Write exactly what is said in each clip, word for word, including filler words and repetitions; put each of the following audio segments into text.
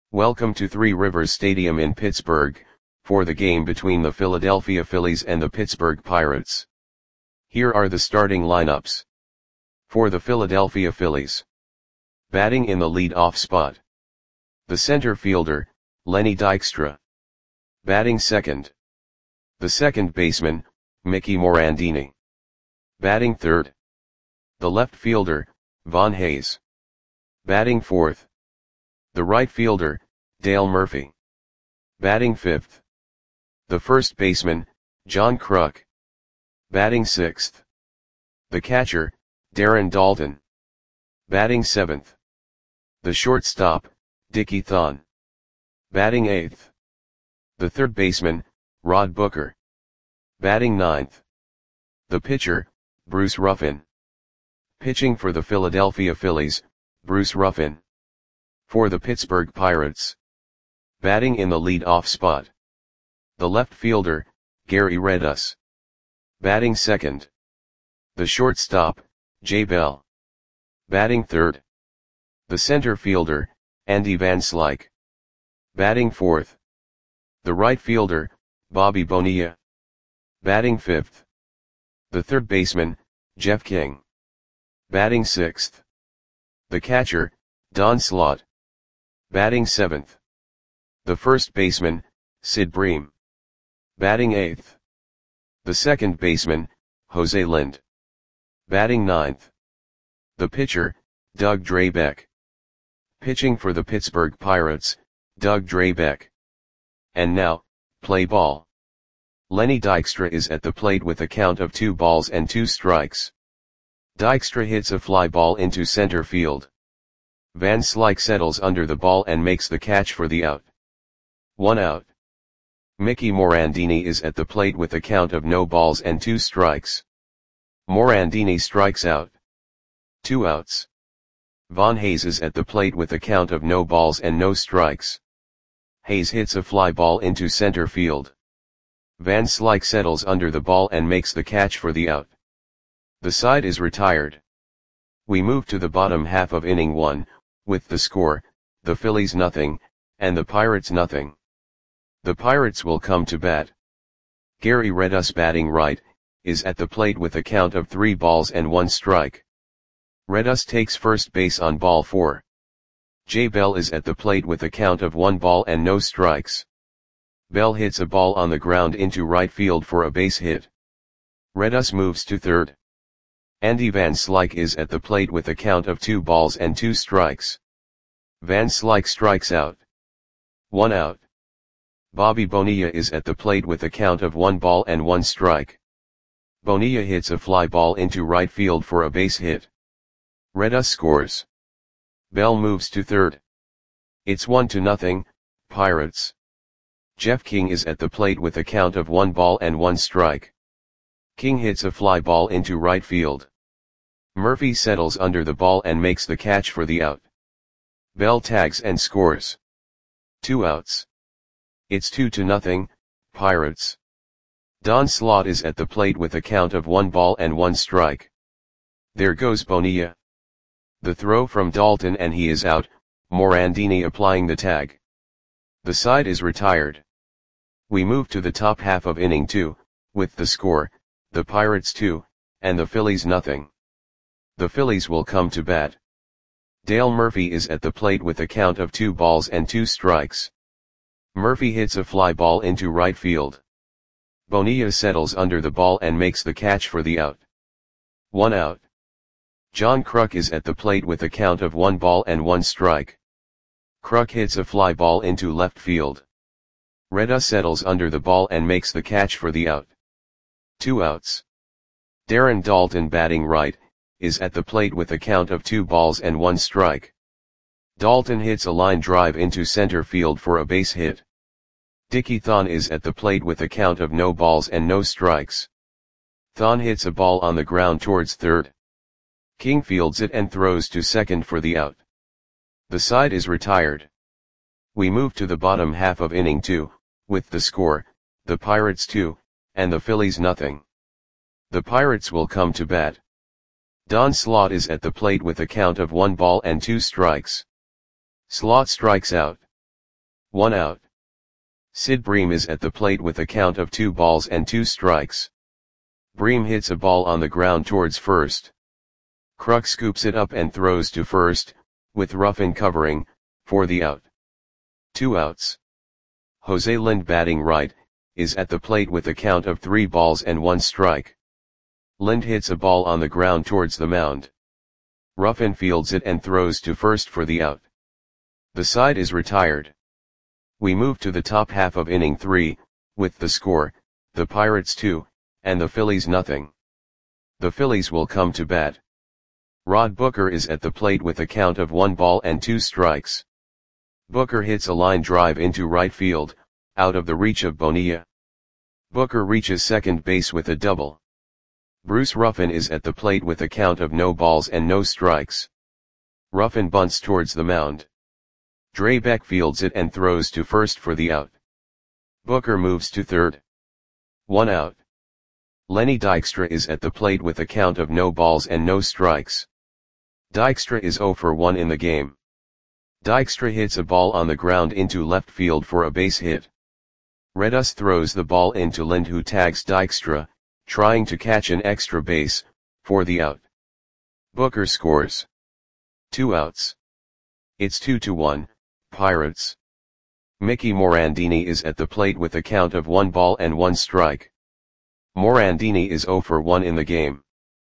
Welcome to Three Rivers Stadium in Pittsburgh, for the game between the Philadelphia Phillies and the Pittsburgh Pirates. Here are the starting lineups. For the Philadelphia Phillies. Batting in the lead-off spot. The center fielder, Lenny Dykstra. Batting second. The second baseman, Mickey Morandini. Batting third. The left fielder, Von Hayes. Batting fourth. The right fielder, Dale Murphy. Batting fifth. The first baseman, John Kruk. Batting sixth. The catcher, Darren Daulton. Batting seventh. The shortstop, Dickie Thon. Batting eighth. The third baseman, Rod Booker. Batting ninth. The pitcher, Bruce Ruffin. Pitching for the Philadelphia Phillies, Bruce Ruffin. For the Pittsburgh Pirates. Batting in the lead-off spot. The left fielder, Gary Redus. Batting second. The shortstop, Jay Bell. Batting third. The center fielder, Andy Van Slyke. Batting fourth. The right fielder, Bobby Bonilla. Batting fifth. The third baseman, Jeff King. Batting sixth. The catcher, Don Slaught. Batting seventh. The first baseman, Sid Bream. Batting eighth. The second baseman, Jose Lind. Batting ninth. The pitcher, Doug Drabek. Pitching for the Pittsburgh Pirates, Doug Drabek. And now, play ball. Lenny Dykstra is at the plate with a count of two balls and two strikes. Dykstra hits a fly ball into center field. Van Slyke settles under the ball and makes the catch for the out. One out. Mickey Morandini is at the plate with a count of no balls and two strikes. Morandini strikes out. Two outs. Von Hayes is at the plate with a count of no balls and no strikes. Hayes hits a fly ball into center field. Van Slyke settles under the ball and makes the catch for the out. The side is retired. We move to the bottom half of inning one, with the score, the Phillies nothing, and the Pirates nothing. The Pirates will come to bat. Gary Redus, batting right, is at the plate with a count of three balls and one strike. Redus takes first base on ball four. Jay Bell is at the plate with a count of one ball and no strikes. Bell hits a ball on the ground into right field for a base hit. Redus moves to third. Andy Van Slyke is at the plate with a count of two balls and two strikes. Van Slyke strikes out. One out. Bobby Bonilla is at the plate with a count of one ball and one strike. Bonilla hits a fly ball into right field for a base hit. Redus scores. Bell moves to third. It's one to nothing, Pirates. Jeff King is at the plate with a count of one ball and one strike. King hits a fly ball into right field. Murphy settles under the ball and makes the catch for the out. Bell tags and scores. Two outs. It's two to nothing, Pirates. Don Slaught is at the plate with a count of one ball and one strike. There goes Bonilla. The throw from Daulton and he is out, Morandini applying the tag. The side is retired. We move to the top half of inning two, with the score, the Pirates two, and the Phillies nothing. The Phillies will come to bat. Dale Murphy is at the plate with a count of two balls and two strikes. Murphy hits a fly ball into right field. Bonilla settles under the ball and makes the catch for the out. One out. John Kruk is at the plate with a count of one ball and one strike. Kruk hits a fly ball into left field. Redus settles under the ball and makes the catch for the out. Two outs. Darren Daulton, batting right, is at the plate with a count of two balls and one strike. Daulton hits a line drive into center field for a base hit. Dickie Thon is at the plate with a count of no balls and no strikes. Thon hits a ball on the ground towards third. King fields it and throws to second for the out. The side is retired. We move to the bottom half of inning two, with the score, the Pirates two, and the Phillies nothing. The Pirates will come to bat. Don Slaught is at the plate with a count of one ball and two strikes. Slaught strikes out. one out. Sid Bream is at the plate with a count of two balls and two strikes. Bream hits a ball on the ground towards first. Kruk scoops it up and throws to first, with Ruffin covering, for the out. Two outs. Jose Lind batting right, is at the plate with a count of three balls and one strike. Lind hits a ball on the ground towards the mound. Ruffin fields it and throws to first for the out. The side is retired. We move to the top half of inning three, with the score, the Pirates two, and the Phillies nothing. The Phillies will come to bat. Rod Booker is at the plate with a count of one ball and two strikes. Booker hits a line drive into right field, out of the reach of Bonilla. Booker reaches second base with a double. Bruce Ruffin is at the plate with a count of no balls and no strikes. Ruffin bunts towards the mound. Drabek fields it and throws to first for the out. Booker moves to third. One out. Lenny Dykstra is at the plate with a count of no balls and no strikes. Dykstra is zero for one in the game. Dykstra hits a ball on the ground into left field for a base hit. Redus throws the ball into Lind, who tags Dykstra, trying to catch an extra base, for the out. Booker scores. Two outs. It's two to one, Pirates. Mickey Morandini is at the plate with a count of one ball and one strike. Morandini is zero for one in the game.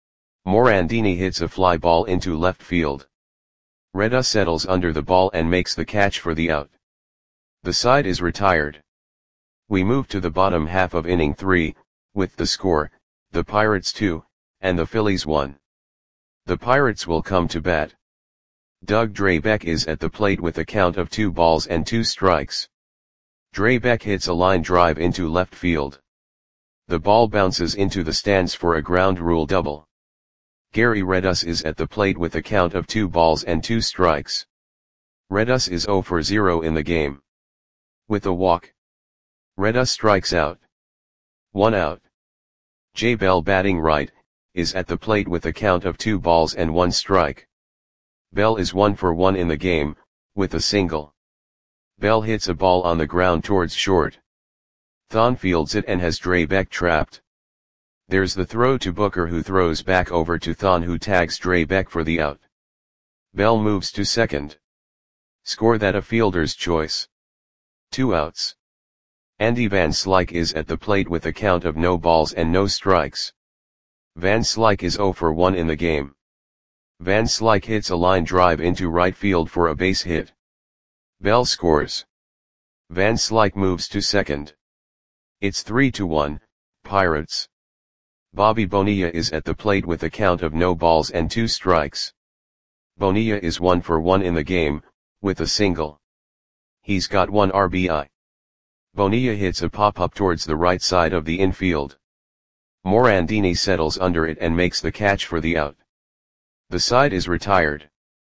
Morandini hits a fly ball into left field. Redus settles under the ball and makes the catch for the out. The side is retired. We move to the bottom half of inning three, with the score, the Pirates two, and the Phillies one. The Pirates will come to bat. Doug Drabek is at the plate with a count of two balls and two strikes. Drabek hits a line drive into left field. The ball bounces into the stands for a ground rule double. Gary Redus is at the plate with a count of two balls and two strikes. Redus is zero for zero in the game. With a walk, Redus strikes out. One out. Jay Bell batting right, is at the plate with a count of two balls and one strike. Bell is one for one in the game, with a single. Bell hits a ball on the ground towards short. Thon fields it and has Drabek trapped. There's the throw to Booker, who throws back over to Thon, who tags Drabek for the out. Bell moves to second. Score that a fielder's choice. Two outs. Andy Van Slyke is at the plate with a count of no balls and no strikes. Van Slyke is zero for one in the game. Van Slyke hits a line drive into right field for a base hit. Bell scores. Van Slyke moves to second. It's three to one, Pirates. Bobby Bonilla is at the plate with a count of no balls and two strikes. Bonilla is one for one in the game, with a single. He's got one R B I. Bonilla hits a pop-up towards the right side of the infield. Morandini settles under it and makes the catch for the out. The side is retired.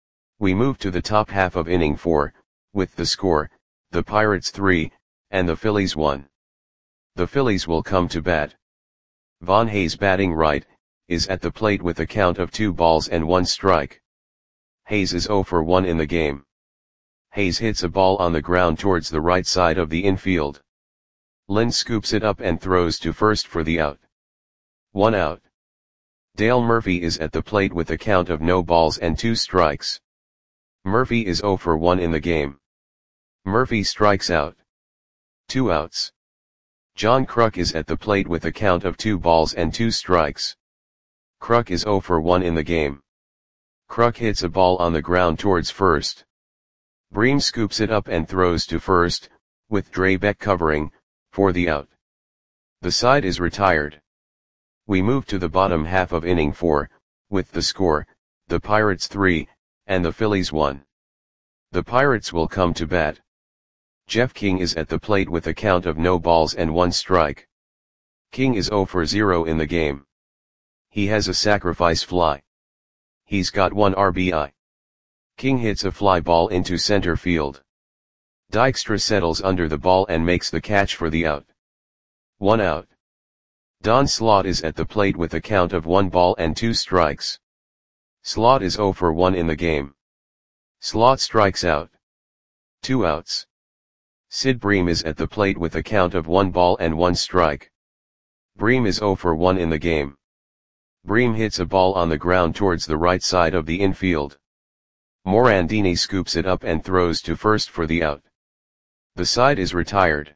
We move to the top half of inning four, with the score, the Pirates three, and the Phillies one. The Phillies will come to bat. Von Hayes batting right, is at the plate with a count of two balls and one strike. Hayes is zero for one in the game. Hayes hits a ball on the ground towards the right side of the infield. Lind scoops it up and throws to first for the out. One out. Dale Murphy is at the plate with a count of no balls and two strikes. Murphy is zero for one in the game. Murphy strikes out. Two outs. John Kruk is at the plate with a count of two balls and two strikes. Kruk is zero for one in the game. Kruk hits a ball on the ground towards first. Bream scoops it up and throws to first, with Drabek covering, for the out. The side is retired. We move to the bottom half of inning four, with the score, the Pirates three, and the Phillies one. The Pirates will come to bat. Jeff King is at the plate with a count of no balls and one strike. King is zero for zero in the game. He has a sacrifice fly. He's got one R B I. King hits a fly ball into center field. Dykstra settles under the ball and makes the catch for the out. One out. Don Slaught is at the plate with a count of one ball and two strikes. Slaught is zero for one in the game. Slaught strikes out. Two outs. Sid Bream is at the plate with a count of one ball and one strike. Bream is zero for one in the game. Bream hits a ball on the ground towards the right side of the infield. Morandini scoops it up and throws to first for the out. The side is retired.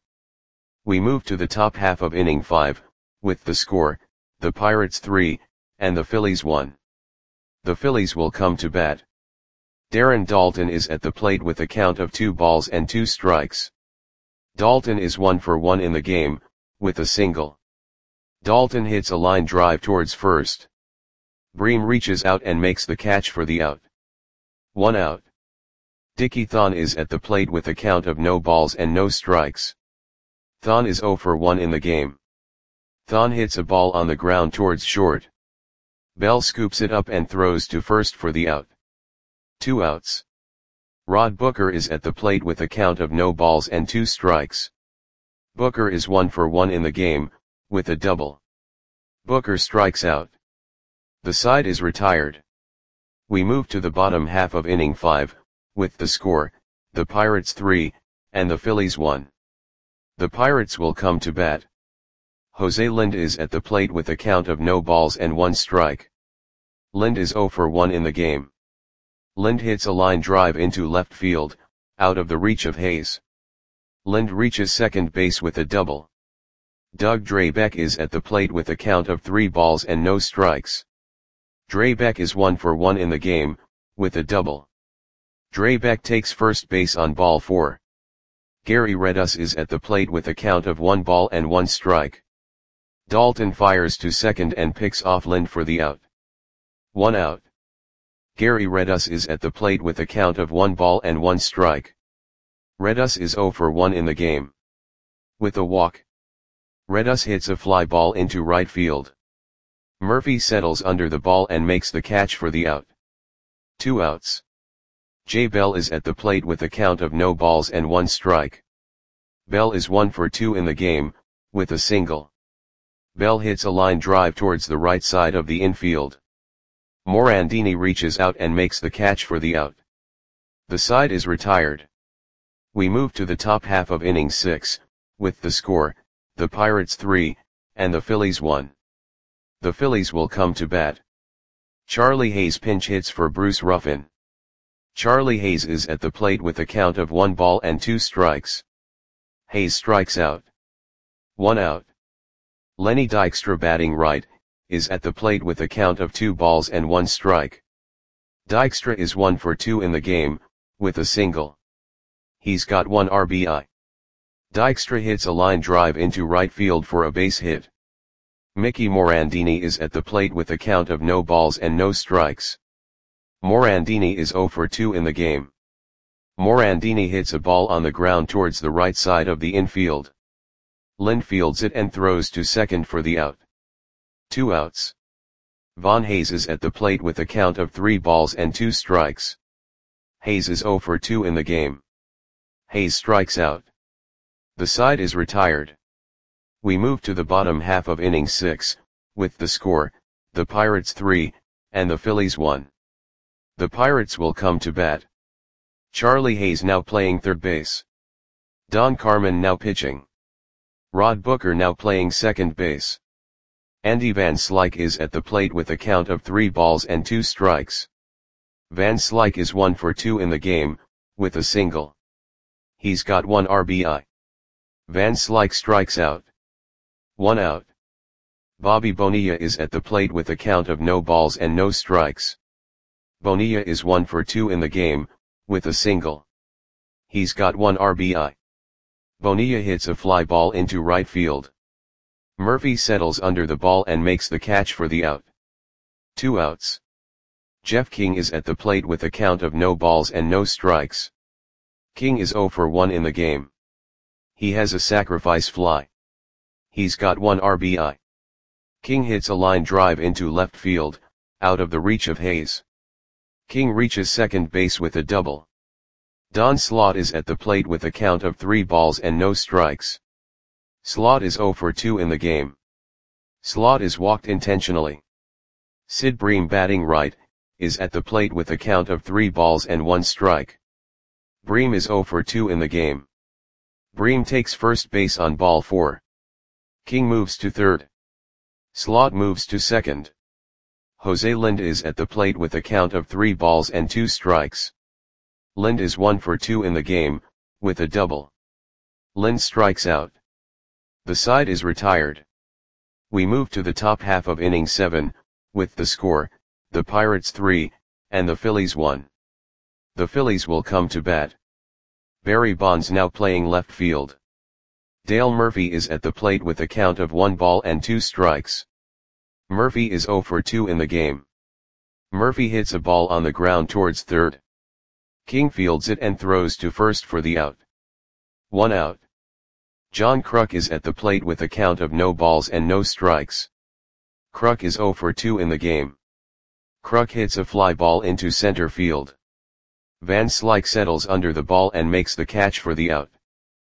We move to the top half of inning five, with the score, the Pirates three, and the Phillies one. The Phillies will come to bat. Darren Daulton is at the plate with a count of two balls and two strikes. Daulton is one for one in the game, with a single. Daulton hits a line drive towards first. Bream reaches out and makes the catch for the out. One out. Dickie Thon is at the plate with a count of no balls and no strikes. Thon is zero for one in the game. Thon hits a ball on the ground towards short. Bell scoops it up and throws to first for the out. Two outs. Rod Booker is at the plate with a count of no balls and two strikes. Booker is one for one in the game, with a double. Booker strikes out. The side is retired. We move to the bottom half of inning five, with the score, the Pirates three, and the Phillies one. The Pirates will come to bat. Jose Lind is at the plate with a count of no balls and one strike. Lind is zero for one in the game. Lind hits a line drive into left field, out of the reach of Hayes. Lind reaches second base with a double. Doug Drabek is at the plate with a count of three balls and no strikes. Drabek is one for one in the game, with a double. Drabek takes first base on ball four. Gary Redus is at the plate with a count of one ball and one strike. Daulton fires to second and picks off Lind for the out. One out. Gary Redus is at the plate with a count of one ball and one strike. Redus is zero for one in the game. With a walk. Redus hits a fly ball into right field. Murphy settles under the ball and makes the catch for the out. Two outs. Jay Bell is at the plate with a count of no balls and one strike. Bell is one for two in the game, with a single. Bell hits a line drive towards the right side of the infield. Morandini reaches out and makes the catch for the out. The side is retired. We move to the top half of inning six, with the score, the Pirates three, and the Phillies one. The Phillies will come to bat. Charlie Hayes pinch hits for Bruce Ruffin. Charlie Hayes is at the plate with a count of one ball and two strikes. Hayes strikes out. One out. Lenny Dykstra, batting right, is at the plate with a count of two balls and one strike. Dykstra is one for two in the game, with a single. He's got one R B I. Dykstra hits a line drive into right field for a base hit. Mickey Morandini is at the plate with a count of no balls and no strikes. Morandini is zero for two in the game. Morandini hits a ball on the ground towards the right side of the infield. Lind fields it and throws to second for the out. Two outs. Von Hayes is at the plate with a count of three balls and two strikes. Hayes is zero for two in the game. Hayes strikes out. The side is retired. We move to the bottom half of inning six, with the score, the Pirates three, and the Phillies one. The Pirates will come to bat. Charlie Hayes now playing third base. Don Carmen now pitching. Rod Booker now playing second base. Andy Van Slyke is at the plate with a count of three balls and two strikes. Van Slyke is one for two in the game, with a single. He's got one R B I. Van Slyke strikes out. One out. Bobby Bonilla is at the plate with a count of no balls and no strikes. Bonilla is one for two in the game, with a single. He's got one R B I. Bonilla hits a fly ball into right field. Murphy settles under the ball and makes the catch for the out. Two outs. Jeff King is at the plate with a count of no balls and no strikes. King is zero for one in the game. He has a sacrifice fly. He's got one R B I. King hits a line drive into left field, out of the reach of Hayes. King reaches second base with a double. Don Slaught is at the plate with a count of three balls and no strikes. Slaught is zero for two in the game. Slaught is walked intentionally. Sid Bream, batting right, is at the plate with a count of three balls and one strike. Bream is zero for two in the game. Bream takes first base on ball four. King moves to third. Slot moves to second. Jose Lind is at the plate with a count of three balls and two strikes. Lind is one for two in the game, with a double. Lind strikes out. The side is retired. We move to the top half of inning seven, with the score, the Pirates three, and the Phillies one. The Phillies will come to bat. Barry Bonds now playing left field. Dale Murphy is at the plate with a count of one ball and two strikes. Murphy is zero for two in the game. Murphy hits a ball on the ground towards third. King fields it and throws to first for the out. One out. John Kruk is at the plate with a count of no balls and no strikes. Kruk is zero for two in the game. Kruk hits a fly ball into center field. Van Slyke settles under the ball and makes the catch for the out.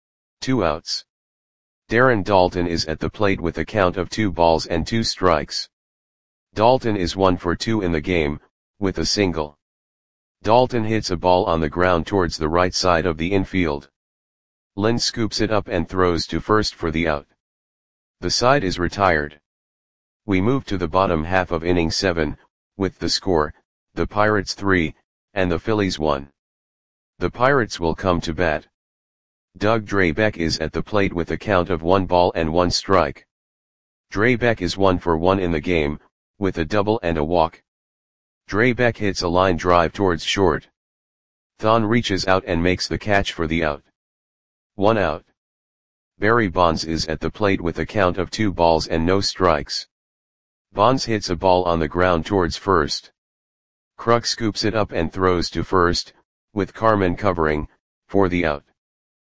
Two outs. Darren Daulton is at the plate with a count of two balls and two strikes. Daulton is one for two in the game, with a single. Daulton hits a ball on the ground towards the right side of the infield. Lind scoops it up and throws to first for the out. The side is retired. We move to the bottom half of inning seven, with the score, the Pirates three, and the Phillies one. The Pirates will come to bat. Doug Drabek is at the plate with a count of one ball and one strike. Drabek is one for one in the game, with a double and a walk. Drabek hits a line drive towards short. Thon reaches out and makes the catch for the out. One out. Barry Bonds is at the plate with a count of two balls and no strikes. Bonds hits a ball on the ground towards first. Kruk scoops it up and throws to first, with Carmen covering, for the out.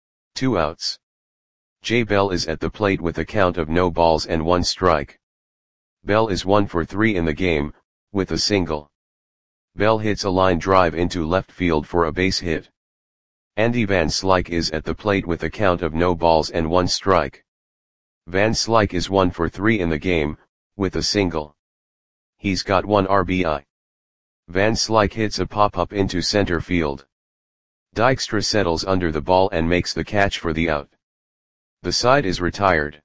Two outs. Jay Bell is at the plate with a count of no balls and one strike. Bell is one for three in the game, with a single. Bell hits a line drive into left field for a base hit. Andy Van Slyke is at the plate with a count of no balls and one strike. Van Slyke is one for three in the game, with a single. He's got one R B I. Van Slyke hits a pop-up into center field. Dykstra settles under the ball and makes the catch for the out. The side is retired.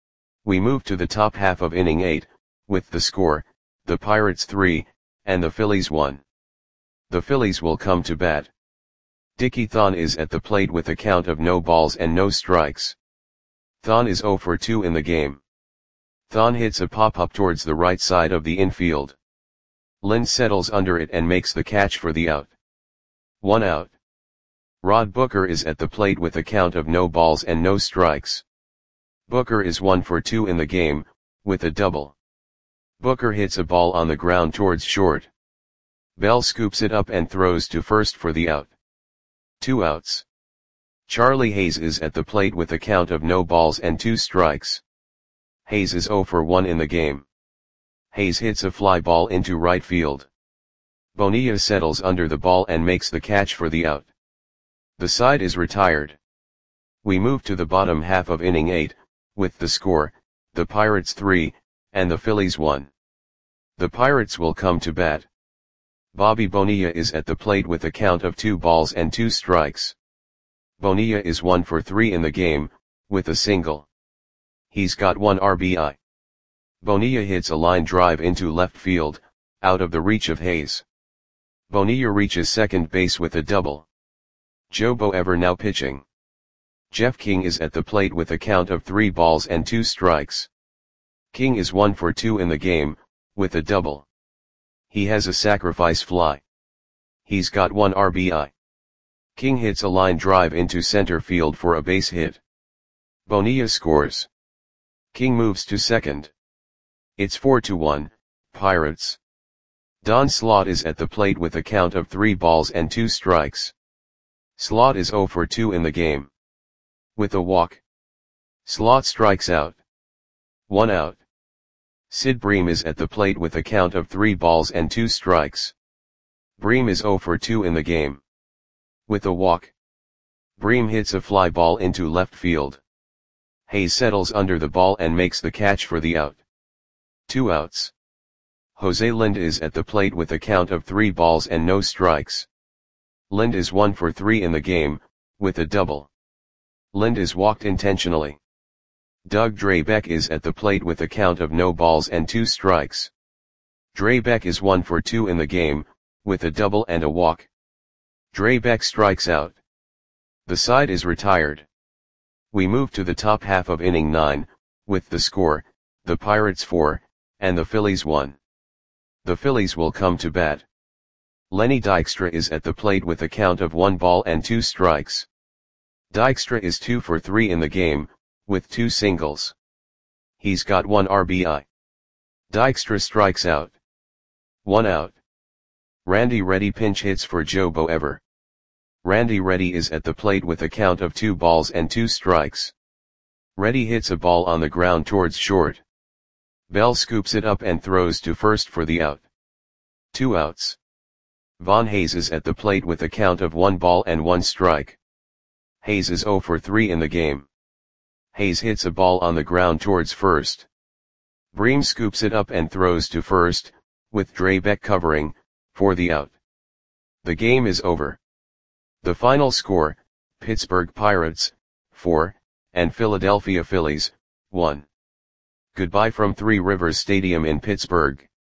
We move to the top half of inning eight, with the score, the Pirates three, and the Phillies one. The Phillies will come to bat. Dickie Thon is at the plate with a count of no balls and no strikes. Thon is zero for two in the game. Thon hits a pop-up towards the right side of the infield. Lind settles under it and makes the catch for the out. One out. Rod Booker is at the plate with a count of no balls and no strikes. Booker is one for two in the game, with a double. Booker hits a ball on the ground towards short. Bell scoops it up and throws to first for the out. Two outs. Charlie Hayes is at the plate with a count of no balls and two strikes. Hayes is zero for one in the game. Hayes hits a fly ball into right field. Bonilla settles under the ball and makes the catch for the out. The side is retired. We move to the bottom half of inning eight, with the score, the Pirates three, and the Phillies one. The Pirates will come to bat. Bobby Bonilla is at the plate with a count of two balls and two strikes. Bonilla is one for three in the game, with a single. He's got one R B I. Bonilla hits a line drive into left field, out of the reach of Hayes. Bonilla reaches second base with a double. Joe Boever now pitching. Jeff King is at the plate with a count of three balls and two strikes. King is one for two in the game, with a double. He has a sacrifice fly. He's got one R B I. King hits a line drive into center field for a base hit. Bonilla scores. King moves to second. It's four to one, Pirates. Don Slaught is at the plate with a count of three balls and two strikes. Slaught is zero for two in the game. With a walk. Slaught strikes out. One out. Sid Bream is at the plate with a count of three balls and two strikes. Bream is zero for two in the game. With a walk. Bream hits a fly ball into left field. Hayes settles under the ball and makes the catch for the out. Two outs. Jose Lind is at the plate with a count of three balls and no strikes. Lind is one for three in the game, with a double. Lind is walked intentionally. Doug Drabek is at the plate with a count of no balls and two strikes. Drabek is one for two in the game, with a double and a walk. Drabek strikes out. The side is retired. We move to the top half of inning nine, with the score, the Pirates four, and the Phillies one. The Phillies will come to bat. Lenny Dykstra is at the plate with a count of one ball and two strikes. Dykstra is two for three in the game, with two singles. He's got one R B I. Dykstra strikes out. One out. Randy Reddy pinch hits for Joe Boever. Randy Reddy is at the plate with a count of two balls and two strikes. Reddy hits a ball on the ground towards short. Bell scoops it up and throws to first for the out. Two outs. Von Hayes is at the plate with a count of one ball and one strike. Hayes is zero for three in the game. Hayes hits a ball on the ground towards first. Bream scoops it up and throws to first, with Drabek covering, for the out. The game is over. The final score, Pittsburgh Pirates, four, and Philadelphia Phillies, one. Goodbye from Three Rivers Stadium in Pittsburgh.